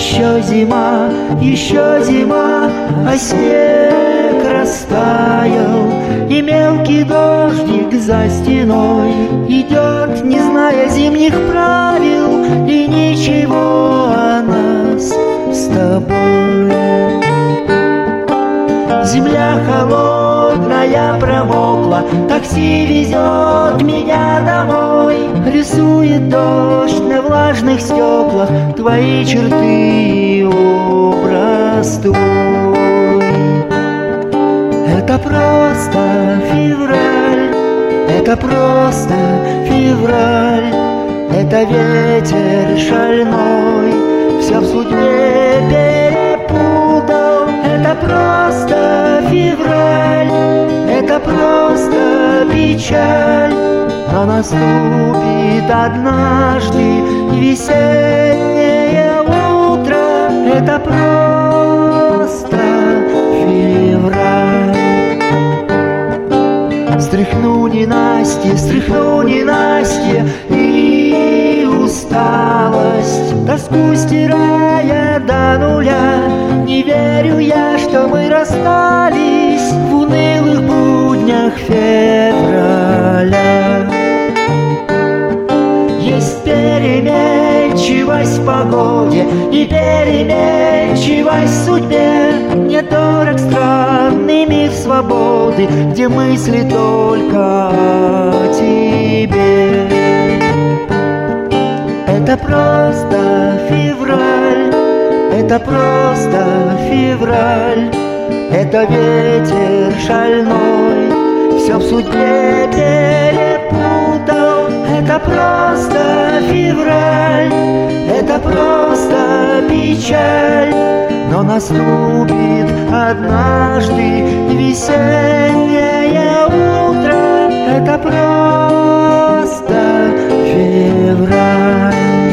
еще зима, а снег растаял, и мелкий дождик за стеной идет, не зная зимних правил и ничего о нас с тобой. Земля холодная промокла, такси везет меня домой. Рисует дождь на влажных стеклах твои черты и образ твой. Это просто февраль, это просто февраль, это ветер шальной все в судьбе перепутал. Это просто февраль, это просто печаль, но наступит однажды весеннее утро. Это просто февраль. Стряхну ненастье и усталость, тоску стирая до нуля. Не верю я, что мы расстались в унылых буднях февраля. Есть переменчивость в погоде и переменчивость в судьбе. Мне дорог странный мир свободы, где мысли только о тебе. Это просто февраль, это просто февраль, это ветер шальной все в судьбе перепутал. Это просто февраль, это просто печаль, но наступит однажды весеннее утро. Это просто февраль.